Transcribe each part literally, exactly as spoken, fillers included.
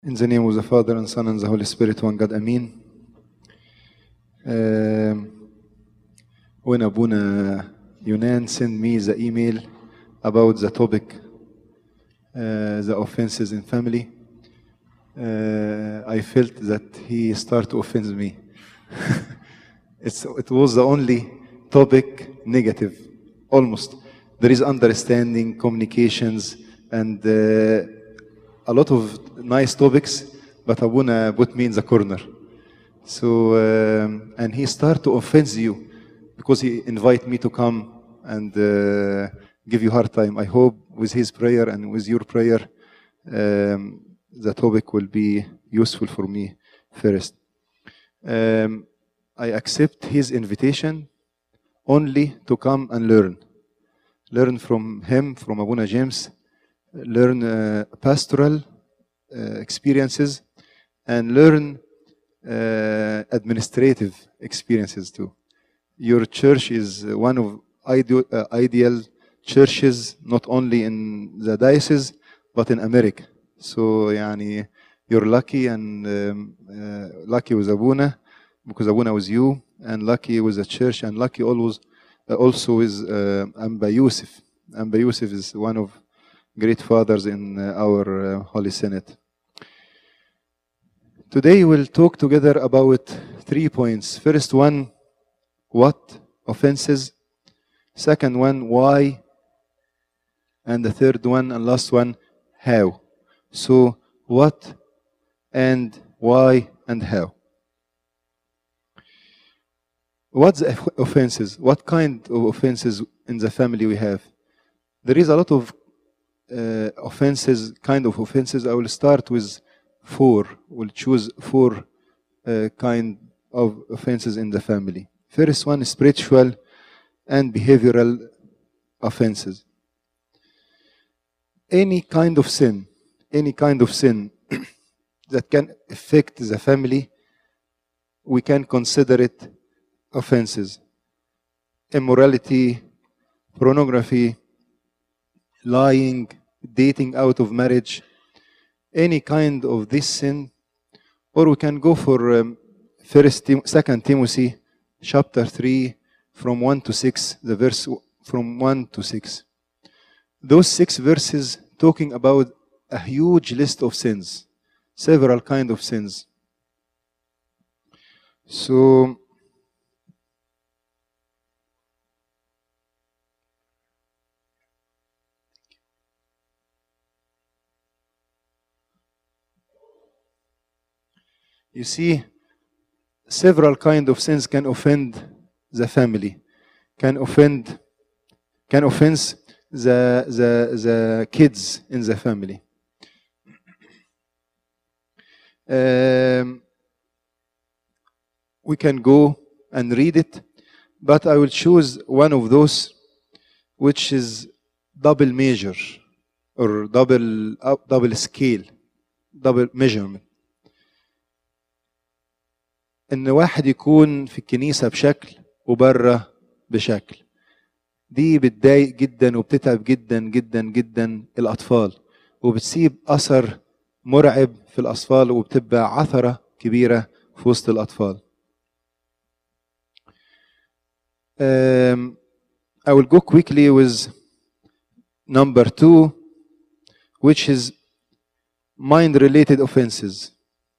In the name of the Father and Son and the Holy Spirit, one God, Amen. Um, when Abuna Yunan sent me the email about the topic, uh, the offenses in family, uh, I felt that he started to offend me. it's, it was the only topic negative, almost. There is understanding, communications, and uh, a lot of nice topics, but Abuna put me in the corner. So, um, and he started to offend you because he invited me to come and uh, give you hard time. I hope with his prayer and with your prayer, um, the topic will be useful for me first. Um, I accept his invitation only to come and learn. Learn from him, from Abuna James, learn uh, pastoral uh, experiences, and learn uh, administrative experiences too. Your church is one of ideal, uh, ideal churches, not only in the diocese, but in America. So, yani, you're lucky and um, uh, lucky with Abuna, because Abuna was you, and lucky with the church, and lucky always uh, also with uh, Amba Yusuf. Amba Yusuf is one of great fathers in uh, our uh, Holy Senate. Today we'll talk together about three points. First one, what offenses. Second one, why. And the third one and last one, how. So what and why and how. What's the offenses? What kind of offenses in the family we have? There is a lot of uh, offenses, kind of offenses. I will start with four. We'll choose four uh, kind of offenses in the family. First one is spiritual and behavioral offenses. Any kind of sin, any kind of sin that can affect the family, we can consider it offenses. Immorality, pornography, lying, dating out of marriage, any kind of this sin. Or we can go for um, First, Tim- Second Timothy, chapter three, from one to six, the verse from one to six. Those six verses talking about a huge list of sins, several kind of sins. So, you see, several kind of sins can offend the family, can offend, can offense the the the kids in the family. Um, we can go and read it, but I will choose one of those, which is double measure or double uh, double scale, double measurement. ان واحد يكون في الكنيسة بشكل وبره بشكل، دي بتضايق جدا وبتتعب جدا جدا جدا الأطفال، وبتسيب أثر مرعب في الأطفال، وبتبقى عثرة كبيرة في وسط الأطفال. um, I will go quickly with number two, which is mind-related offenses.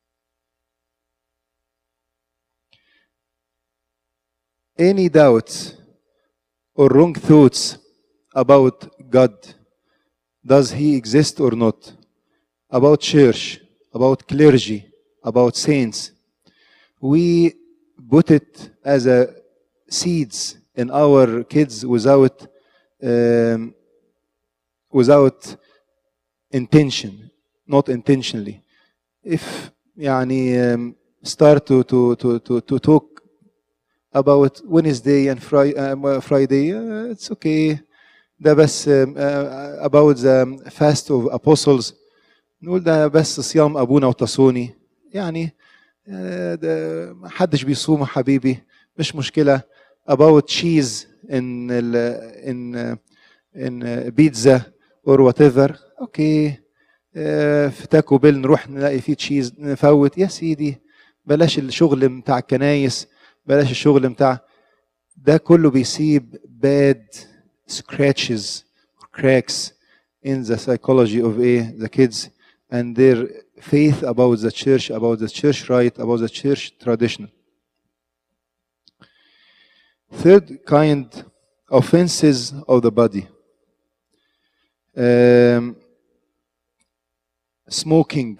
Any doubts or wrong thoughts about God, does he exist or not? About church, about clergy, about saints. We put it as a seeds in our kids without um, without intention, not intentionally. If يعني um, start to to to to, to talk about Wednesday and Friday, uh, Friday uh, it's okay. ده بس um, uh, about the fast of apostles. نقول ده بس صيام أبونا وتصوني. يعني uh, ده ما حدش بيصوم حبيبي، مش مشكلة. About cheese in in uh, in uh, pizza or whatever. Okay. آه، في تاكو بيل نروح نلاقي فيه تشيز نفوت. يا سيدي بلاش الشغل بتاع الكنايس، بلاش الشغل بتاع ده كله بيسيب bad scratches cracks in the psychology of a, the kids and their faith about the church, about the church right, about the church tradition. Third kind, offenses of the body. Um, smoking,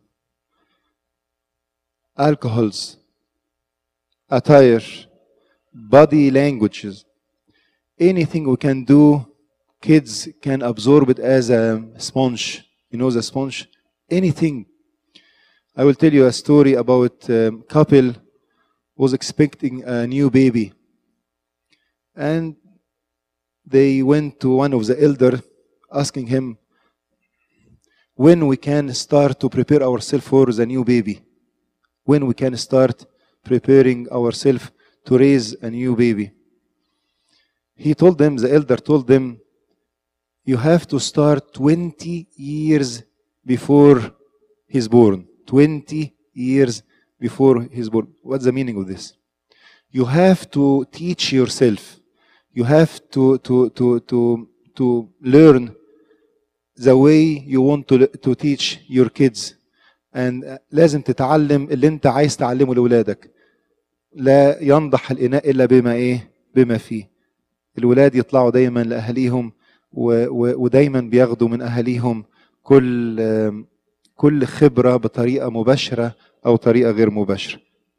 alcohols, attire, body languages, anything we can do, kids can absorb it as a sponge. You know the sponge? Anything. I will tell you a story about a couple was expecting a new baby. And they went to one of the elder asking him when we can start to prepare ourselves for the new baby. When we can start preparing ourselves to raise a new baby. He told them, the elder told them, you have to start twenty years before he's born. twenty years before he's born. What's the meaning of this? You have to teach yourself. You have to, to, to, to, to learn the way you want to, to teach your kids. And لازم تتعلم اللي انت عايز تعلمه لأولادك. لا ينضح الإناء إلا بما إيه؟ بما فيه. الولاد يطلعوا دايما لأهاليهم ودايما بياخدوا من أهاليهم كل كل خبرة بطريقة مباشرة أو طريقة غير مباشرة.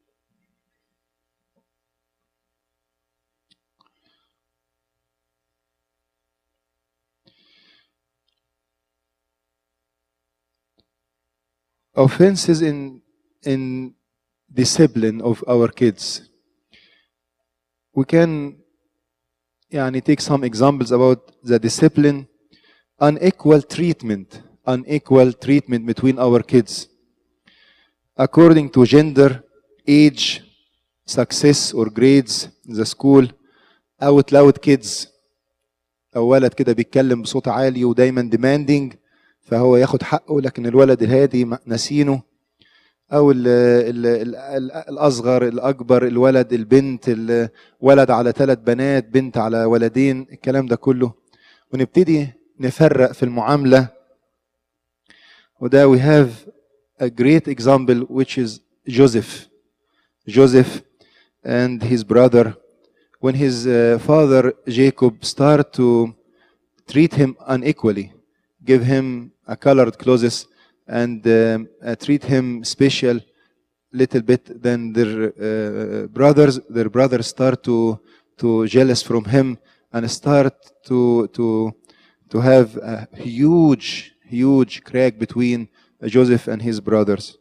Offenses in in discipline of our kids. We can يعني take some examples about the discipline. Unequal treatment, unequal treatment between our kids according to gender, age, success or grades in the school. Out loud kids. أو ولد كده بيتكلم بصوت عالي ودايما demanding فهو ياخد حقه، لكن الولد الهادي ناسينه. أو ال ال ال الأصغر الأكبر، الولد البنت، الولد على ثلاث بنات، بنت على ولدين، الكلام ده كله. ونبتدي نفرق في المعاملة. وده we have a great example which is Joseph. Joseph and his brother. When his uh, father Jacob started to treat him unequally, give him a colored clothes and um, uh, treat him special little bit, then their uh, brothers their brothers start to to jealous from him and start to to to have a huge huge crack between Joseph and his brothers.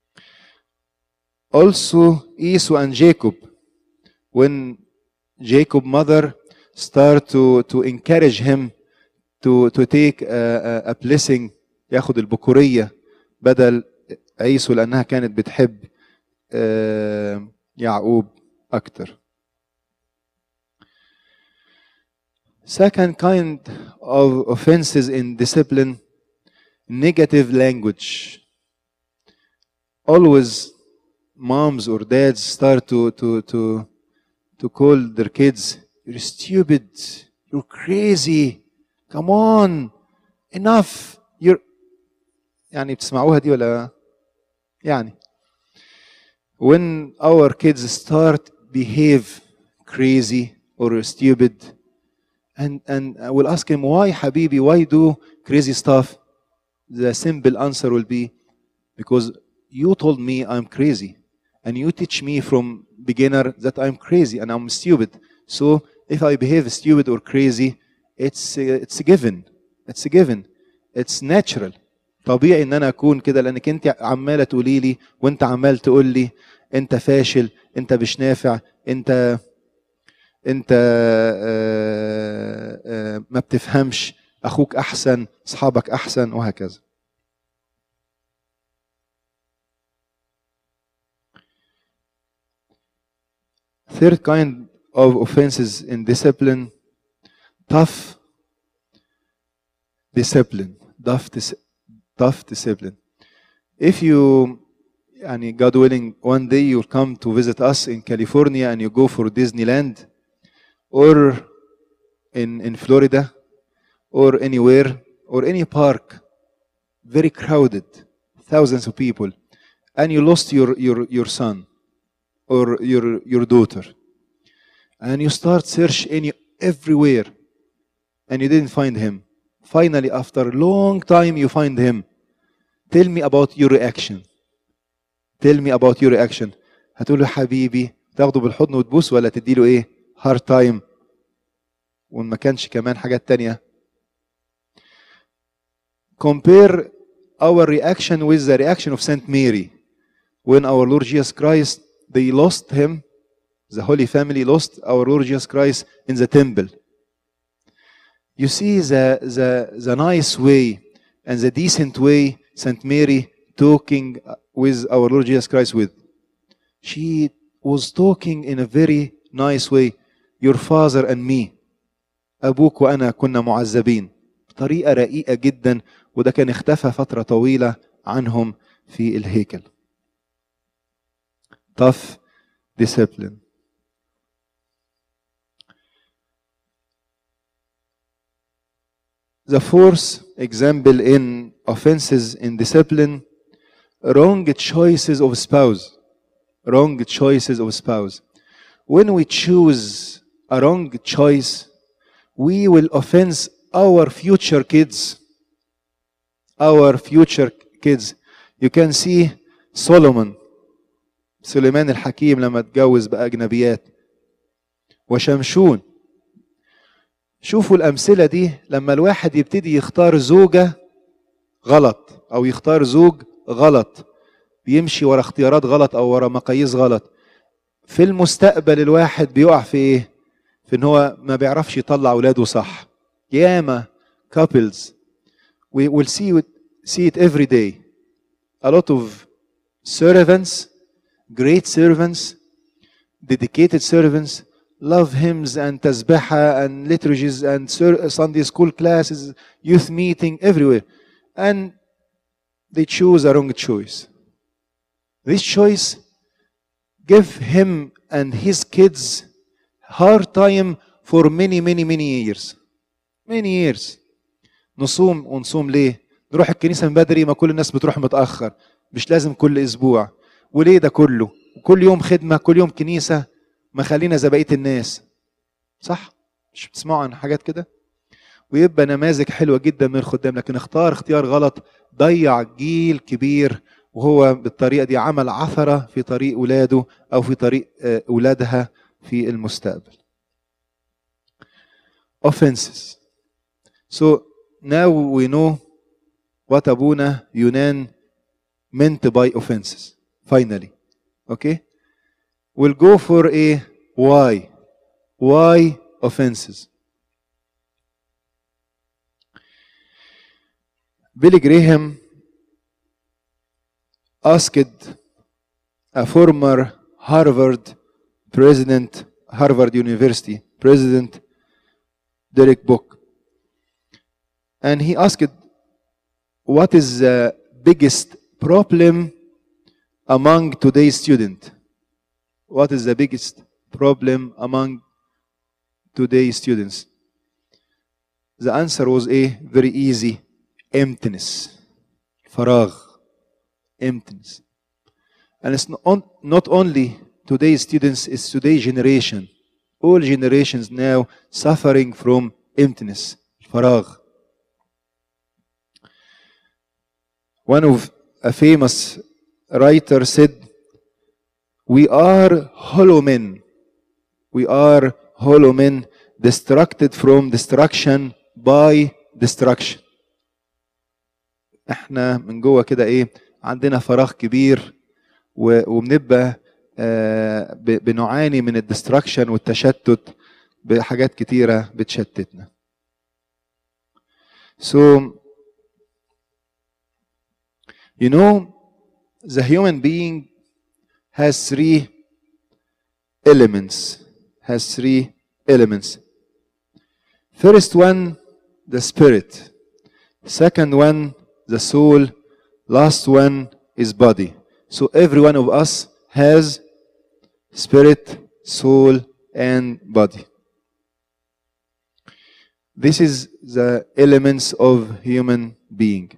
Also Esau and Jacob, when Jacob's mother start to to encourage him to to take a, a, a blessing، ياخد البكورية بدل عيسو لأنها كانت بتحب يعقوب أكتر. Second kind of offenses in discipline, negative language. Always moms or dads start to to to to call their kids, you're stupid, you're crazy, come on, enough, you're يعني بتسمعوها دي ولا يعني. When our kids start behave crazy or stupid and and I will ask him, why حبيبي, why do crazy stuff? The simple answer will be, because you told me I'm crazy and you teach me from beginner that I'm crazy and I'm stupid. So if I behave stupid or crazy, it's it's a given. It's a given. It's natural. طبيعي ان انا اكون كده لانك انت عماله تقولي لي وانت عمال تقول لي انت فاشل، انت مش نافع، انت انت آآ آآ ما بتفهمش، اخوك احسن، اصحابك احسن، وهكذا. Third kind of offenses in discipline, tough discipline, tough, dis tough discipline. If you, يعني God willing, one day you'll come to visit us in California and you go for Disneyland or in, in Florida or anywhere or any park, very crowded, thousands of people, and you lost your, your, your son or your, your daughter, and you start search any, everywhere, and you didn't find him. Finally, after a long time, you find him. Tell me about your reaction. Tell me about your reaction. هتقول له حبيبي، تاخده بالحضن وتبوس، ولا تديله ايه؟ hard time. وما كانش كمان حاجات تانية. Compare our reaction with the reaction of Saint Mary. When our Lord Jesus Christ, they lost him, the Holy Family lost our Lord Jesus Christ in the temple. You see the, the, the nice way and the decent way Saint Mary talking with our Lord Jesus Christ with. She was talking in a very nice way. Your father and me. أبوك وأنا كنا معذبين. بطريقة رقيقة جدا، وده كان اختفى فترة طويلة عنهم في الهيكل. Tough discipline. The fourth example in offenses in discipline, wrong choices of spouse. Wrong choices of spouse. When we choose a wrong choice, we will offense our future kids. Our future kids. You can see Solomon, سليمان الحكيم لما اتجوز بأجنبيات، وشمشون. شوفوا الأمثلة دي لما الواحد يبتدي يختار زوجة غلط أو يختار زوج غلط، بيمشي ورا اختيارات غلط أو ورا مقاييس غلط، في المستقبل الواحد بيقع في إيه؟ في إن هو ما بيعرفش يطلع أولاده صح. ياما couples we will see it, see it every day. A lot of servants, great servants, dedicated servants, love hymns and tasbihah and liturgies and Sunday school classes, youth meeting, everywhere. And they choose a wrong choice. This choice give him and his kids hard time for many, many, many years. Many years. نصوم ونصوم ليه؟ نروح الكنيسة من بدري، ما كل الناس بتروح متأخر، مش لازم كل أسبوع. وليه ده كله؟ كل يوم خدمة، كل يوم كنيسة، ما خلينا زي بقية الناس. صح؟ مش بتسمعوا عن حاجات كده؟ ويبقى نماذج حلوة جدا من الخدام، لكن اختار اختيار غلط، ضيع جيل كبير، وهو بالطريقة دي عمل عثرة في طريق ولاده أو في طريق أولادها في المستقبل. Offenses. So now we know what Abuna Yunan meant by offenses. Finally. Okay? We'll go for a why. Why offenses? Billy Graham asked a former Harvard president, Harvard University president, Derek Book, and he asked, what is the biggest problem among today's students? What is the biggest problem among today's students? The answer was a very easy: emptiness. فراغ. Emptiness. And it's not, not only today's students, it's today's generation. All generations now suffering from emptiness. فراغ. One of a famous writer said, we are hollow men. We are hollow men, distracted from destruction by destruction. احنا من جوه كده ايه، عندنا فراغ كبير، وبنبقى آه بنعاني من الدستراكشن والتشتت بحاجات كتيرة بتشتتنا. So, you know, the human being has three elements. Has three elements. First one, the spirit. Second one, the soul, last one is body. So every one of us has spirit, soul, and body. This is the elements of human being.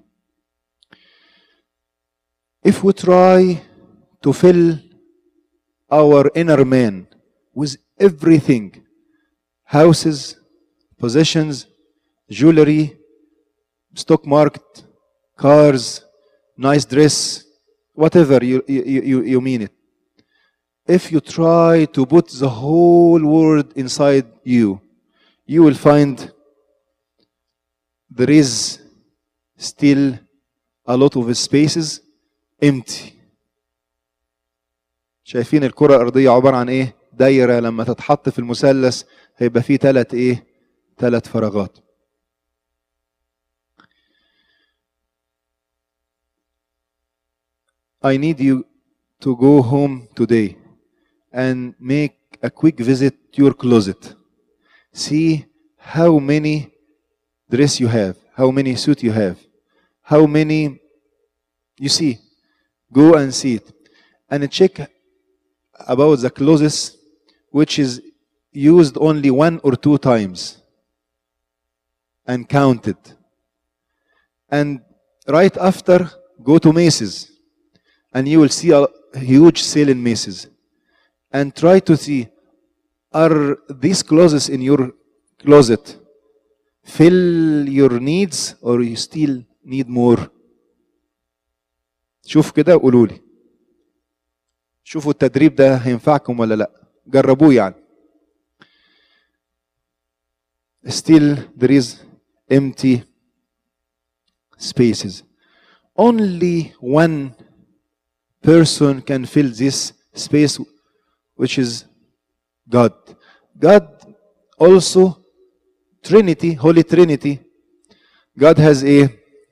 If we try to fill our inner man with everything, houses, possessions, jewelry, stock market, cars, nice dress, whatever you, you, you, you mean it. If you try to put the whole world inside you, you will find there is still a lot of spaces empty. شايفين الكرة الأرضية عبارة عن إيه؟ دايرة، لما تتحط في المثلث هيبقى فيه ثلاث إيه؟ ثلاث فراغات. I need you to go home today and make a quick visit to your closet. See how many dress you have, how many suit you have, how many you see. Go and see it. And check about the clothes which is used only one or two times. And count it. And right after, go to Macy's. And you will see a huge sale in Macy's. And try to see, are these clothes in your closet fill your needs or you still need more? شوف كده وقولوا لي. شوفوا التدريب ده هينفعكم ولا لا. جربوه يعني. Still there is empty spaces. Only one person can fill this space, which is God. God also, Trinity, Holy Trinity. God has a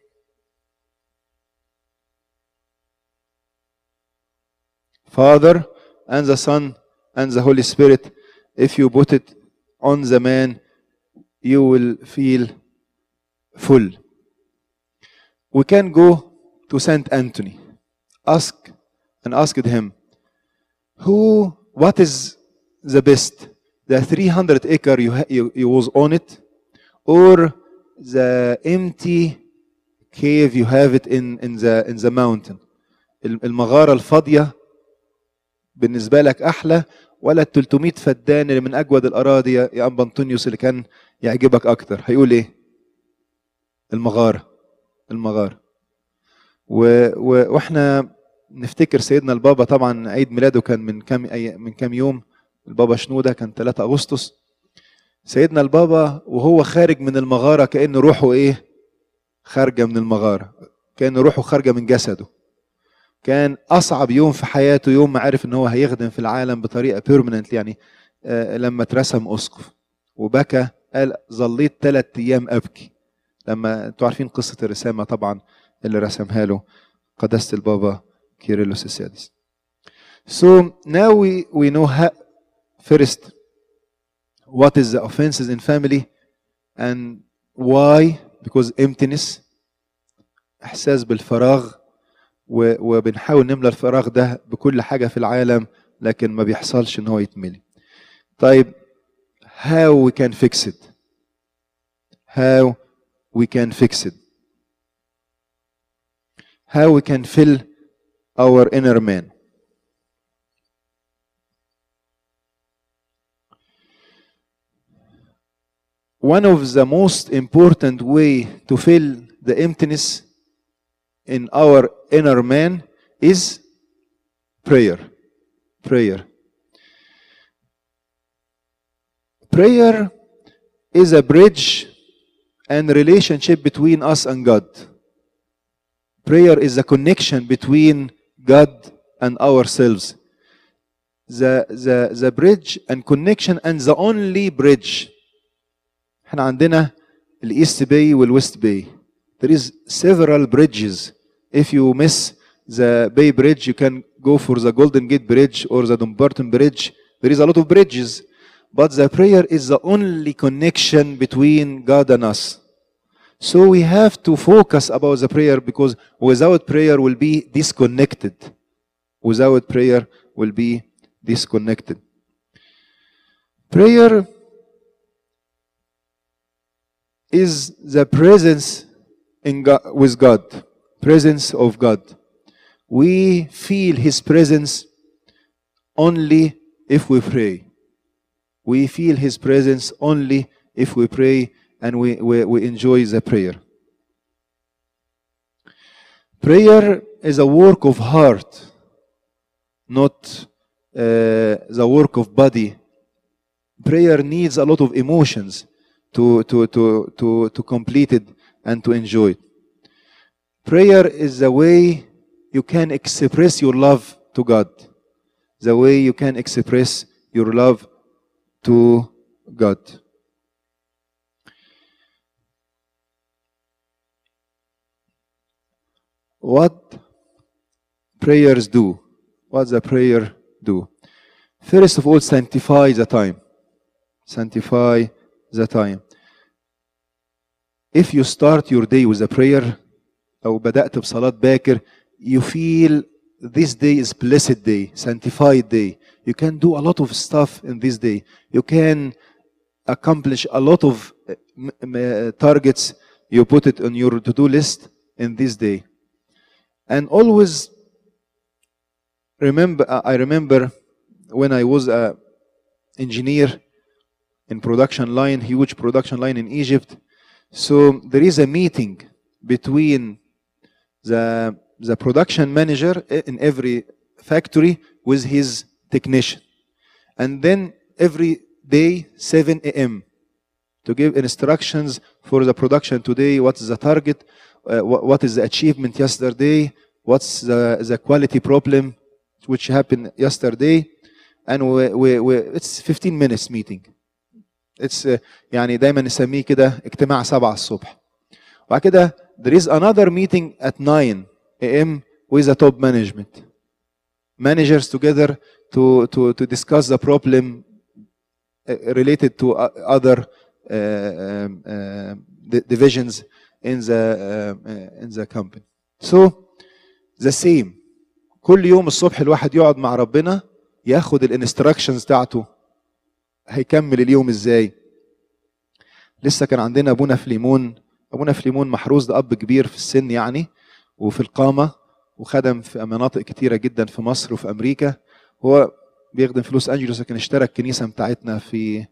Father and the Son and the Holy Spirit. If you put it on the man, you will feel full. We can go to Saint Anthony. Ask and asked him, who, what is the best? The three hundred acre you, you, you was on it, or the empty cave you have it in, in, the, in the mountain? المغارة الفاضية بالنسبة لك أحلى ولا ال ثلاثمائة فدان اللي من أجود الأراضي يا أنبا أنطونيوس اللي كان يعجبك أكتر؟ هيقول إيه؟ المغارة. المغارة. و... و... وإحنا نفتكر سيدنا البابا، طبعا عيد ميلاده كان من كام أي... من كام يوم. البابا شنودة كان ثلاثة أغسطس. سيدنا البابا وهو خارج من المغارة كأن روحه إيه؟ خارجة من المغارة، كأن روحه خارجة من جسده. كان أصعب يوم في حياته يوم ما عرف إن هو هيخدم في العالم بطريقة بيرمننت، يعني آه لما اترسم أسقف وبكى. قال ظليت ثلاث أيام أبكي. لما أنتوا عارفين قصة الرسامة طبعا اللي رسمها له قداسة البابا كيرلس السادس. So now we, we know how, first what is the offenses in family and why. Because emptiness، إحساس بالفراغ، وبنحاول نملى الفراغ ده بكل حاجة في العالم لكن ما بيحصلش إن هو يتملي. طيب how we can fix it? How we can fix it? How we can fill our inner man? One of the most important way to fill the emptiness in our inner man is prayer. Prayer. Prayer is a bridge and relationship between us and God. Prayer is a connection between God and ourselves. The, the, the bridge and connection and the only bridge. احنا عندنا الإيست باي والويست باي. There is several bridges. If you miss the Bay Bridge, you can go for the Golden Gate Bridge or the Dumbarton Bridge. There is a lot of bridges. But the prayer is the only connection between God and us. So we have to focus about the prayer, because without prayer we'll be disconnected. Without prayer we'll be disconnected. Prayer is the presence in God, with God, presence of God. We feel His presence only if we pray. We feel His presence only if we pray, and we, we, we enjoy the prayer. Prayer is a work of heart, not uh, the work of body. Prayer needs a lot of emotions to, to, to, to, to complete it and to enjoy it. Prayer is the way you can express your love to God. The way you can express your love to God. What prayers do? What the prayer do? First of all, sanctify the time. Sanctify the time. If you start your day with a prayer, أو بدأت بصلاة باكر, you feel this day is blessed day, sanctified day. You can do a lot of stuff in this day. You can accomplish a lot of targets. You put it on your to-do list in this day. And always remember, I remember when I was an engineer in production line, huge production line in Egypt. So there is a meeting between the, the production manager in every factory with his technician. And then every day, seven A M, to give instructions for the production today. What is the target? Uh, what, what is the achievement yesterday? What's the, the quality problem which happened yesterday? And we, we, we, it's fifteen minutes meeting. It's uh, يعني دايما نسميه كده اجتماع سبعة الصبح. وبعد كده there is another meeting at nine A M with the top management. Managers together to, to, to discuss the problem related to other uh, um, uh, divisions in the, uh, in the company. So the same. كل يوم الصبح الواحد يقعد مع ربنا ياخد الانستراكشنز بتاعته هيكمل اليوم ازاي. لسه كان عندنا ابونا فليمون. ابونا فليمون محروس، ده اب كبير في السن يعني وفي القامه، وخدم في مناطق كتيره جدا في مصر وفي امريكا. هو بيخدم في لوس انجلوس، لكن اشترى الكنيسه بتاعتنا في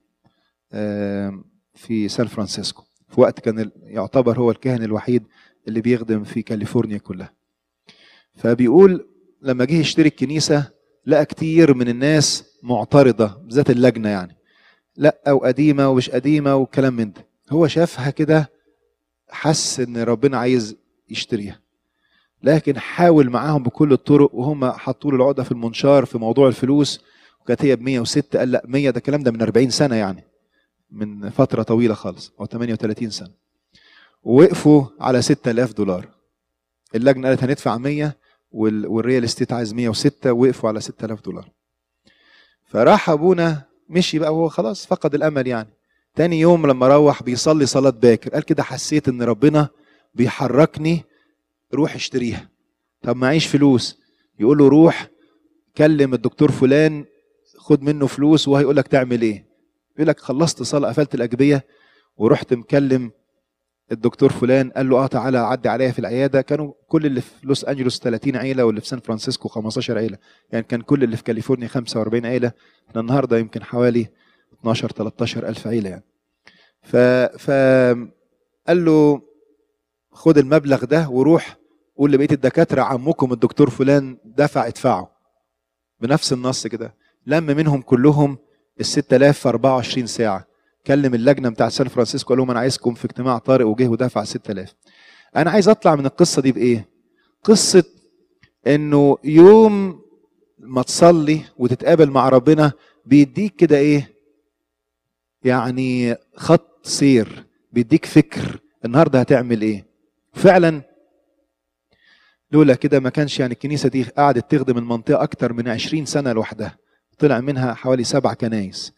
في سان فرانسيسكو في وقت كان يعتبر هو الكاهن الوحيد اللي بيخدم في كاليفورنيا كلها. فبيقول لما جه يشتري الكنيسه لقى كتير من الناس معترضه، بالذات اللجنه يعني، لا وقديمه ومش قديمه والكلام من ده. هو شافها كده حس ان ربنا عايز يشتريها، لكن حاول معاهم بكل الطرق، وهم حطوا له العقده في المنشار في موضوع الفلوس، وكانت هي ب مية وستة، قال لا مية، ده الكلام ده من أربعين سنه يعني، من فتره طويله خالص، او ثمانية وثلاثين سنه. ووقفوا على ستة آلاف دولار. اللجنه قالت هندفع مية والريال استيت عايز مية وستة، وقفوا على ستة آلاف دولار. فراح ابونا مشي بقى وهو خلاص فقد الامل يعني. تاني يوم لما روح بيصلي صلاه باكر، قال كده حسيت ان ربنا بيحركني روح اشتريها. طب معيش فلوس، يقول له روح كلم الدكتور فلان خد منه فلوس وهيقول لك تعمل ايه. يقول لك خلصت صلاه قفلت الاجبيه ورحت مكلم الدكتور فلان، قال له اه تعالى عدي عليا في العياده. كانوا كل اللي في لوس انجلوس ثلاثين عيله، واللي في سان فرانسيسكو خمستاشر عيله، يعني كان كل اللي في كاليفورنيا خمسة وأربعين عيله. احنا النهارده يمكن حوالي اتناشر تلتاشر الف عيله يعني. ف ف قال له خد المبلغ ده وروح قول لبقيه الدكاتره عمكم الدكتور فلان دفع ادفعه. بنفس النص كده لم منهم كلهم ال ستة آلاف في أربعة وعشرين ساعه. كلم اللجنه بتاع سان فرانسيسكو قال لهم انا عايزكم في اجتماع طارئ، وجه ودفع ستة آلاف. انا عايز اطلع من القصه دي بايه؟ قصه انه يوم ما تصلي وتتقابل مع ربنا بيديك كده ايه يعني خط سير، بيديك فكر النهارده هتعمل ايه. فعلا لولا كده ما كانش يعني الكنيسه دي قعدت تخدم المنطقه اكتر من عشرين سنه لوحدها، طلع منها حوالي سبع كنايس،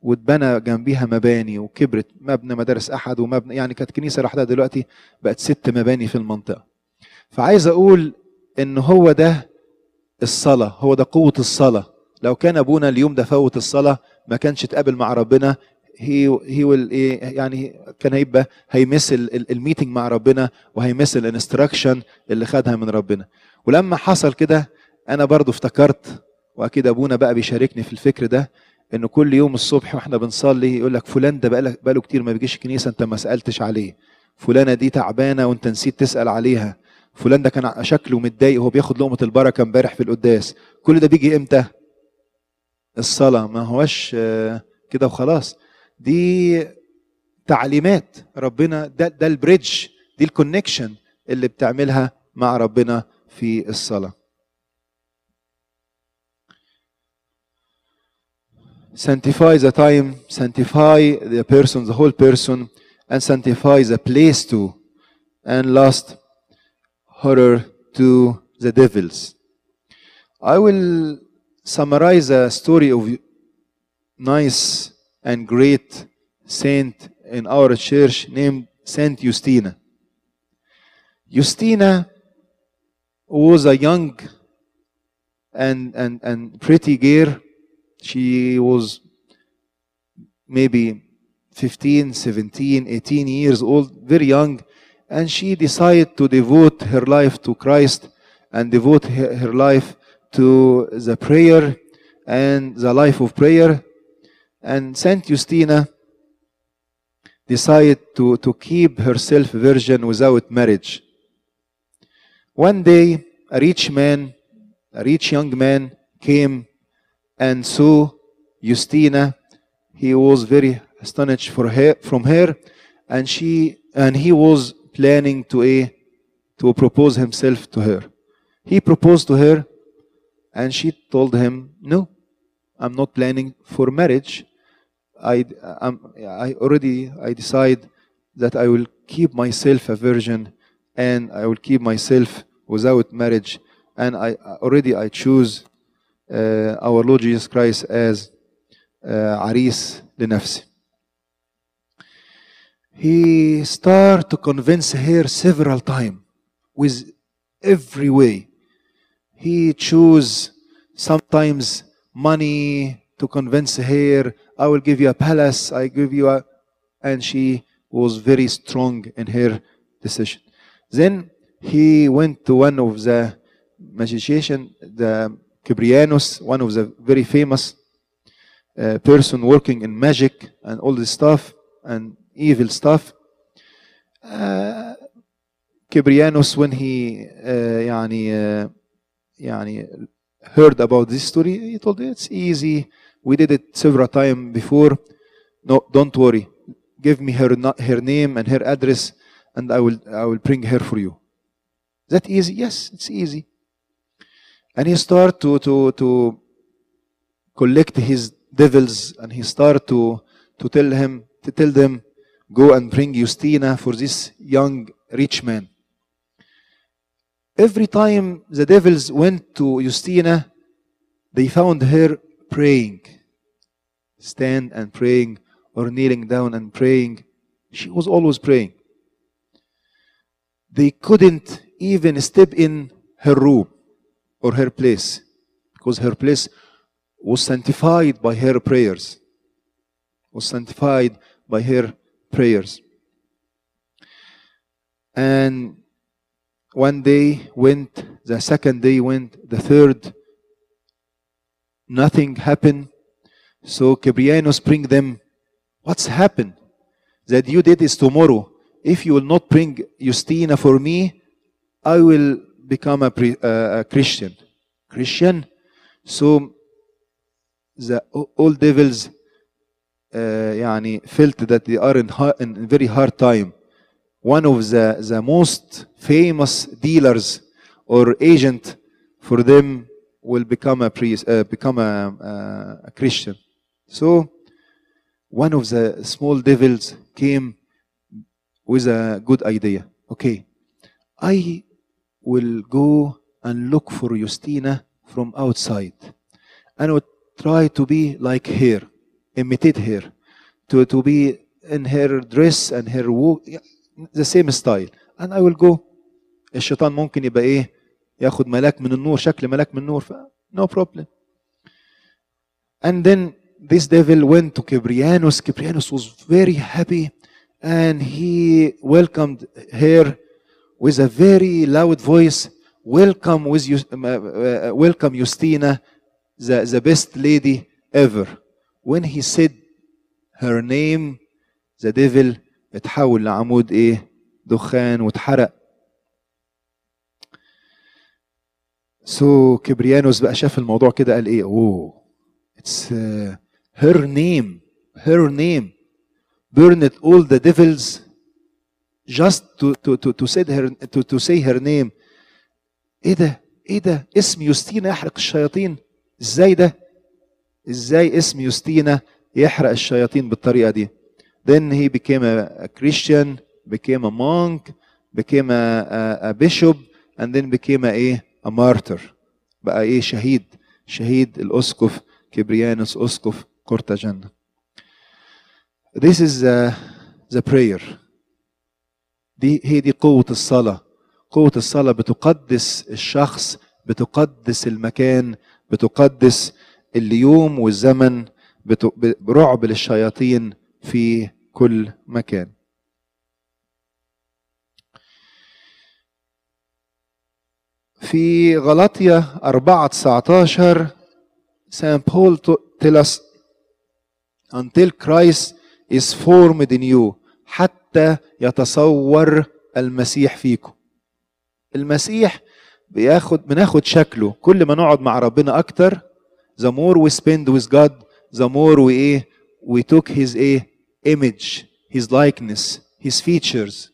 واتبنى جنبيها مباني وكبرت، مبنى مدارس أحد ومبنى، يعني كانت كنيسة لوحدها، دلوقتي بقت ست مباني في المنطقة. فعايز أقول إن هو ده الصلاة، هو ده قوة الصلاة. لو كان أبونا اليوم ده فوت الصلاة ما كانش اتقابل مع ربنا، هي هي وال ايه يعني كان هيبقى هيمس الميتنج مع ربنا وهيمس الانستراكشن اللي خدها من ربنا. ولما حصل كده انا برضو افتكرت، واكيد ابونا بقى بيشاركني في الفكر ده، انه كل يوم الصبح واحنا بنصلي يقول لك فلان ده بقى بقاله كتير ما بيجيش الكنيسه، انت ما سالتش عليه. فلانه دي تعبانه وانت نسيت تسال عليها. فلان ده كان شكله متضايق وهو بياخد لقمه البركه امبارح في القداس. كل ده بيجي امتى؟ الصلاه. ما هوش كده وخلاص، دي تعليمات ربنا، ده ده البريدج، دي الكونكشن اللي بتعملها مع ربنا في الصلاة. Sanctify the time, sanctify the person, the whole person, and sanctify the place too. And last, horror to the devils. I will summarize a story of nice and great saint in our church named Saint Justina. Justina was a young and, and, and pretty girl. She was maybe fifteen, seventeen, eighteen years old, very young, and she decided to devote her life to Christ and devote her, her life to the prayer and the life of prayer. And Saint Justina decided to, to keep herself virgin without marriage. One day, a rich man, a rich young man came and saw Justina. He was very astonished for her, from her, and she and he was planning to a to propose himself to her. He proposed to her, and she told him, "No, I'm not planning for marriage. I I'm, I already I decide that I will keep myself a virgin, and I will keep myself without marriage, and I already I choose uh, our Lord Jesus Christ as عريس لنفسي." He started to convince her several times with every way. He chose sometimes money to convince her. I will give you a palace, I give you a... And she was very strong in her decision. Then he went to one of the magicians, the Cyprianus, one of the very famous uh, person working in magic and all this stuff and evil stuff. uh, Cyprianus, when he uh, يعني, uh, يعني heard about this story, he told me, it's easy, we did it several times before. No, don't worry, give me her her name and her address, and I will I will bring her for you. That easy? Yes, it's easy. And he started to to to collect his devils, and he started to to tell him to tell them, go and bring Justina for this young rich man. Every time the devils went to Justina, they found her praying, stand and praying, or kneeling down and praying. She was always praying. They couldn't even step in her room or her place, because her place was sanctified by her prayers. Was sanctified by her prayers. And one day went, the second day went, the third, nothing happened. So Cyprianus bring them, what's happened? That you did is tomorrow. If you will not bring Justina for me, I will become a, pre, uh, a Christian. Christian? So the all devils uh, يعني felt that they are in, hard, in very hard time. One of the, the most famous dealers or agent for them will become a priest, uh, become a, a, a Christian. So one of the small devils came with a good idea. Okay, I will go and look for Justina from outside, and I would try to be like her. imitate her, to to be in her dress and her walk the same style, and I will go. الشيطان ممكن يبقى ايه؟ ياخد ملاك من النور، شكل ملاك من النور، ف no problem. And then this devil went to Cyprianus. Cyprianus was very happy, and he welcomed her with a very loud voice. Welcome with you, uh, welcome Justina, the, the best lady ever. When he said her name, the devil اتحول لعمود ايه؟ دخان واتحرق. So كبريانوس بقى شاف الموضوع كده قال ايه؟ اوه it's uh, her name, her name burned all the devils just to to to to say her to to say her name. ايه ده؟ ايه ده؟ اسم يوستينا يحرق الشياطين؟ ازاي ده؟ ازاي اسم يوستينا يحرق الشياطين بالطريقة دي؟ Then he became a, a Christian, became a monk, became a, a, a bishop, and then became a ايه؟ a martyr. بقى ايه؟ شهيد، شهيد الاسقف كبريانوس اسقف قرطاجنة. This is the, the prayer. دي هي دي قوة الصلاة. قوة الصلاة بتقدس الشخص، بتقدس المكان، بتقدس اليوم والزمن، برعب للشياطين في كل مكان. في غلاطية أربعة تسعتاشر Saint Paul tell us until Christ is formed in you حتى يتصور المسيح فيكم. المسيح بياخد بناخد شكله كل ما نقعد مع ربنا أكتر. The more we spend with God, the more we إيه we took his إيه image, his likeness, his features.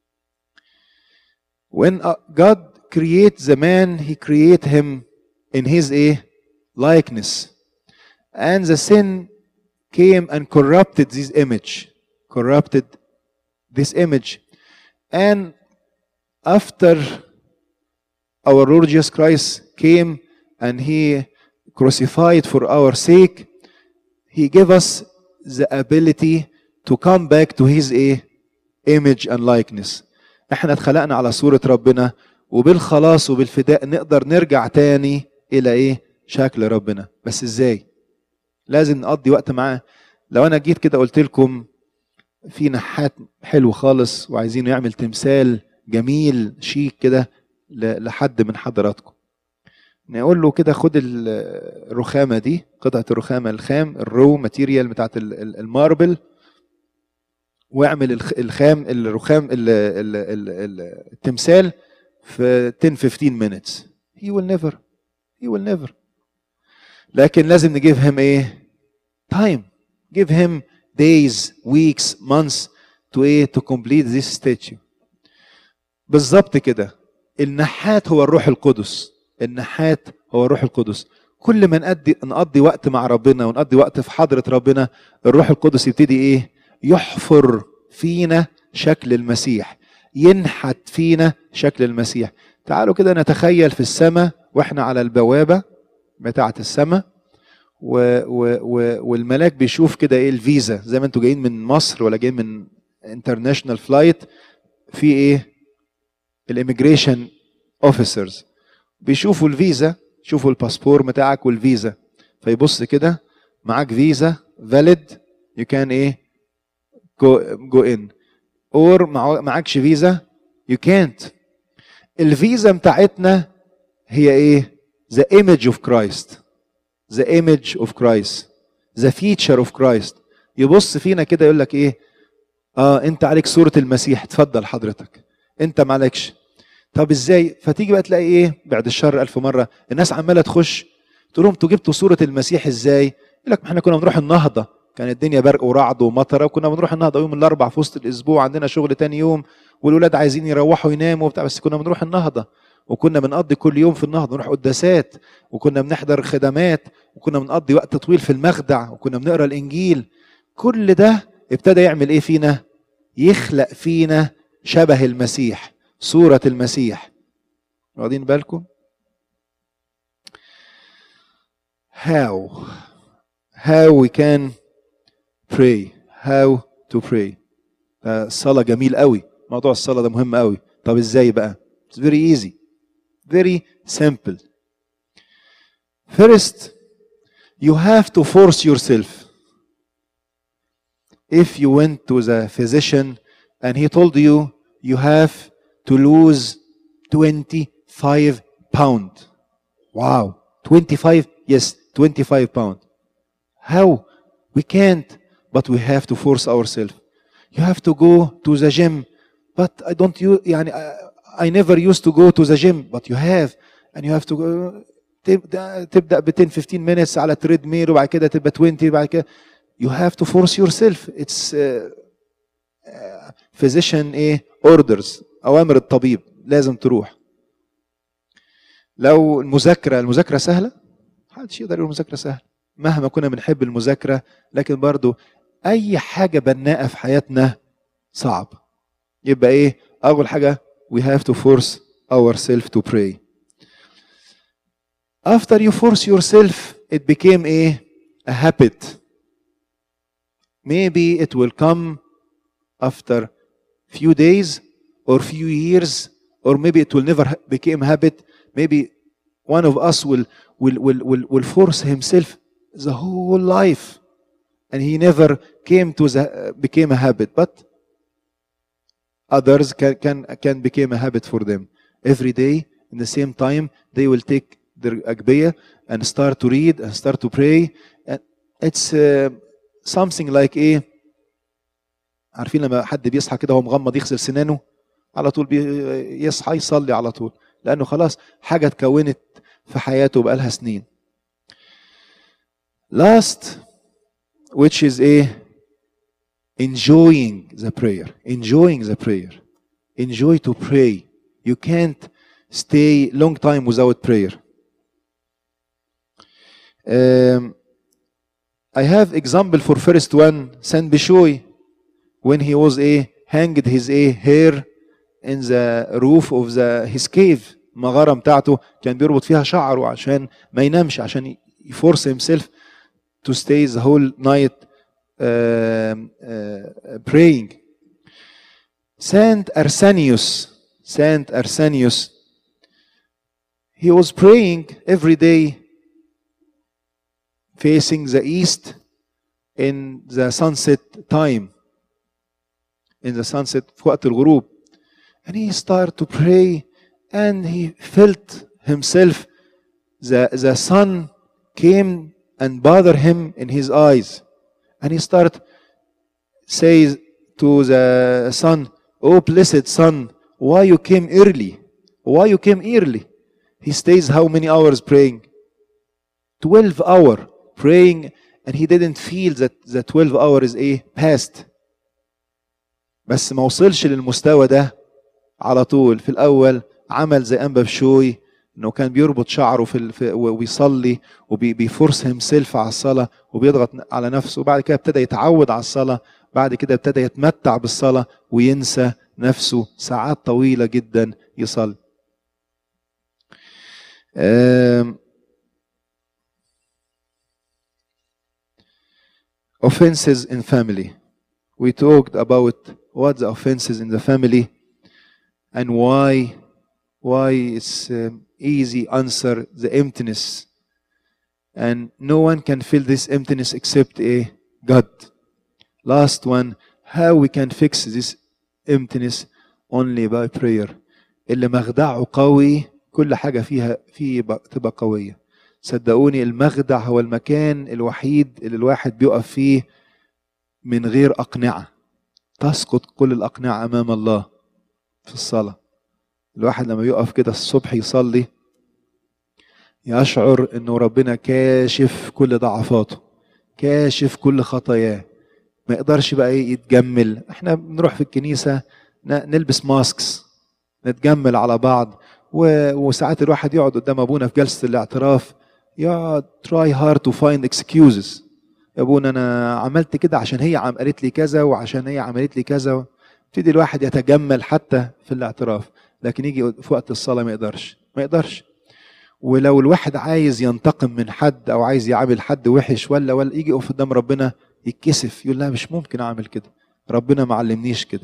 When God creates the man, he create him in his إيه likeness, and the sin came and corrupted this image, corrupted this image, and after our Lord Jesus Christ came and he crucified for our sake, he gave us the ability to come back to his إيه image and likeness. احنا اتخلقنا على صورة ربنا، وبالخلاص وبالفداء نقدر نرجع تاني الى ايه شكل ربنا. بس ازاي؟ لازم نقضي وقت معاه. لو انا جيت كده قلت لكم في نحات حلو خالص وعايزينه يعمل تمثال جميل شيك كده لحد من حضراتكم، نقول له كده خد الرخامه دي، قطعه الرخامه الخام الرو ماتيريال بتاعت الماربل، واعمل الخام الرخام التمثال في عشرة خمستاشر minutes. he will never he will never لكن لازم نجيب him ايه time, give him days, weeks, months to ايه to complete this statue. بالظبط كده النحات هو الروح القدس. النحات هو الروح القدس. كل ما نقضي نقضي وقت مع ربنا ونقضي وقت في حضرة ربنا، الروح القدس يبتدي ايه يحفر فينا شكل المسيح، ينحت فينا شكل المسيح. تعالوا كده نتخيل في السماء واحنا على البوابة بتاعة السماء، و و و والملاك بيشوف كده ايه الفيزا، زي ما انتوا جايين من مصر ولا جايين من انترناشونال فلايت، في ايه الاميجريشن اوفيسرز بيشوفوا الفيزا، شوفوا الباسبور بتاعك والفيزا، فيبص كده معاك فيزا valid you can ايه go go in or معاكش فيزا you can't. الفيزا بتاعتنا هي ايه the image of Christ, the image of Christ, the feature of Christ. يبص فينا كده يقول لك ايه اه انت عليك صورة المسيح، اتفضل حضرتك، انت معلكش. طب ازاي؟ فتيجي بقى تلاقي ايه بعد الشر الف مرة الناس عمالة تخش تقول لهم انتوا جبتوا صورة المسيح ازاي؟ يقول لك ما احنا كنا بنروح النهضة، كانت الدنيا برق ورعد ومطره، وكنا بنروح النهضه يوم الاربع في وسط الاسبوع، عندنا شغل تاني يوم والولاد عايزين يروحوا يناموا وبتاع، بس كنا بنروح النهضه، وكنا بنقضي كل يوم في النهضه، نروح قداسات، وكنا بنحضر خدمات، وكنا بنقضي وقت طويل في المخدع، وكنا بنقرا الانجيل. كل ده ابتدى يعمل ايه فينا؟ يخلق فينا شبه المسيح، صوره المسيح. واخدين بالكم؟ how how we can pray. how to pray. الصلاة جميل قوي. موضوع الصلاة ده مهم قوي. طب ازاي بقى؟ It's very easy. Very simple. First, you have to force yourself. If you went to the physician and he told you you have to lose twenty-five pounds. Wow, twenty-five? Yes, twenty-five pounds. How? We can't, but we have to force ourselves. You have to go to the gym, but I don't use, يعني, I never used to go to the gym, but you have, and you have to go, تبدأ تبدأ ب ten fifteen minutes على تريد ميل وبعد كده تبقى twenty بعد كده. You have to force yourself. It's uh, uh, physician ايه orders، أوامر الطبيب، لازم تروح. لو المذاكرة المذاكرة سهلة، محدش يقدر يقول المذاكرة سهلة مهما كنا بنحب المذاكرة، لكن برضو أي حاجة بناءة في حياتنا صعب. يبقى إيه؟ أول حاجة we have to force ourselves to pray. After you force yourself, it became a, a habit. Maybe it will come after few days or few years, or maybe it will never become habit. Maybe one of us will will will will, will force himself the whole life, and he never came to the became a habit. But others can can can become a habit for them. Every day, in the same time, they will take their أجبية and start to read and start to pray. And it's uh, something like ايه؟ عارفين لما حد بيصحى كده وهو مغمض يغسل سنانه على طول بيصحى يصلي على طول، لأنه خلاص حاجة اتكونت في حياته بقالها سنين. Last, which is a enjoying the prayer. Enjoying the prayer. Enjoy to pray. You can't stay long time without prayer. Um, I have example for first one, Saint Bishoy, when he was a hanged his a hair in the roof of the his cave. المغارة بتاعته كان بيربط فيها شعره عشان ما ينامش، عشان يفورس himself to stay the whole night uh, uh, praying. Saint Arsenius, Saint Arsenius, he was praying every day facing the east in the sunset time, in the sunset في وقت الغروب. And he started to pray and he felt himself, the, the sun came and bothered him in his eyes. And he started says to the sun, "Oh blessed sun, why you came early? Why you came early?" He stays how many hours praying? twelve hours praying, and he didn't feel that the twelve hours is a passed. بس ما وصلش للمستوى ده على طول. في الأول عمل زي أنبا بشوي، إنه كان بيربط شعره في, في وبيصلي وبيفورس himself على الصلاة وبيضغط على نفسه، وبعد كده ابتدى يتعود على الصلاة، بعد كده ابتدى يتمتع بالصلاة وينسى نفسه ساعات طويلة جدا يصلي. Um, offenses in family. We talked about what the offenses in the family and why why it's um, easy answer the emptiness, and no one can fill this emptiness except a God. Last one, how we can fix this emptiness? Only by prayer. اللي مخدعه قوي كل حاجة فيها فيه تبقى قوية. صدقوني المخدع هو المكان الوحيد اللي الواحد بيقف فيه من غير أقنعة. تسقط كل الأقنعة أمام الله في الصلاة. الواحد لما يقف كده الصبح يصلي يشعر إنه ربنا كاشف كل ضعفاته، كاشف كل خطاياه. ما يقدرش بقى يتجمل. احنا بنروح في الكنيسة نلبس ماسكس، نتجمل على بعض، وساعات الواحد يقعد قدام ابونا في جلسة الاعتراف يقعد try hard to find excuses. يا ابونا انا عملت كده عشان هي عم قالت لي كذا وعشان هي عملت لي كذا. ابتدي الواحد يتجمل حتى في الاعتراف، لكن يجي في وقت الصلاة ما يقدرش ما يقدرش ولو الواحد عايز ينتقم من حد او عايز يعامل حد وحش ولا ولا يجي يقف قدام ربنا يتكسف، يقول لا مش ممكن اعمل كده، ربنا ما علمنيش كده.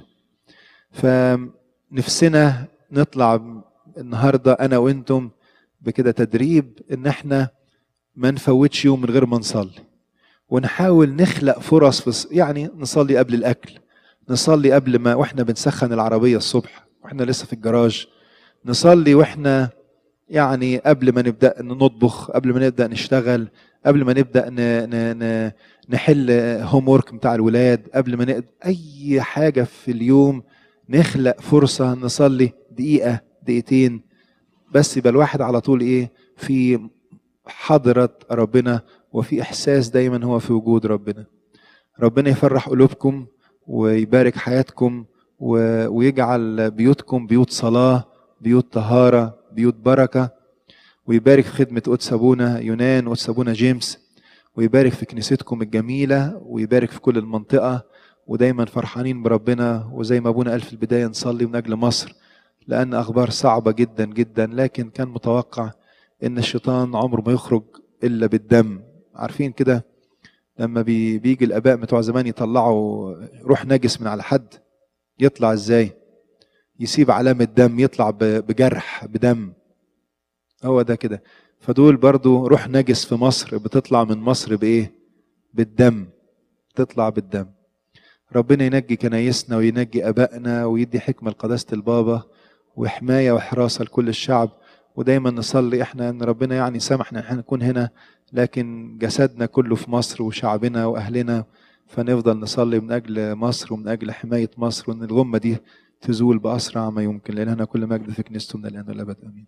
فنفسنا نطلع النهارده انا وانتم بكده تدريب ان احنا ما نفوتش يوم من غير ما نصلي، ونحاول نخلق فرص في يعني نصلي قبل الاكل، نصلي قبل ما واحنا بنسخن العربيه الصبح واحنا لسه في الجراج، نصلي واحنا يعني قبل ما نبدا نطبخ، قبل ما نبدا نشتغل، قبل ما نبدا ن... ن... ن... نحل هوم وورك بتاع الولاد، قبل ما نقدر اي حاجه في اليوم نخلق فرصه نصلي دقيقه دقيقتين، بس يبقى الواحد على طول ايه في حضره ربنا وفي احساس دايما هو في وجود ربنا. ربنا يفرح قلوبكم ويبارك حياتكم و... ويجعل بيوتكم بيوت صلاه، بيوت طهاره، بيوت بركه، ويبارك في خدمه قدس ابونا يونان وقدس ابونا جيمس، ويبارك في كنيستكم الجميله، ويبارك في كل المنطقه، ودايما فرحانين بربنا. وزي ما ابونا قال في البدايه نصلي من اجل مصر، لان اخبار صعبه جدا جدا، لكن كان متوقع ان الشيطان عمره ما يخرج الا بالدم. عارفين كده لما بي بيجي الاباء بتوع زمان يطلعوا روح نجس من على حد، يطلع ازاي؟ يسيب علامه دم، يطلع بجرح بدم. هو ده كده. فدول برضو روح نجس في مصر بتطلع من مصر بايه؟ بالدم، تطلع بالدم. ربنا ينجي كنايسنا وينجي ابائنا ويدي حكمه لقداسه البابا وحمايه وحراسه لكل الشعب. ودايما نصلي احنا ان ربنا يعني سامحنا ان احنا نكون هنا، لكن جسدنا كله في مصر وشعبنا واهلنا، فنفضل نصلي من اجل مصر ومن اجل حمايه مصر، وان الغمه دي تزول باسرع ما يمكن، لان احنا كل مجد في كنيسته من الان والابد امين.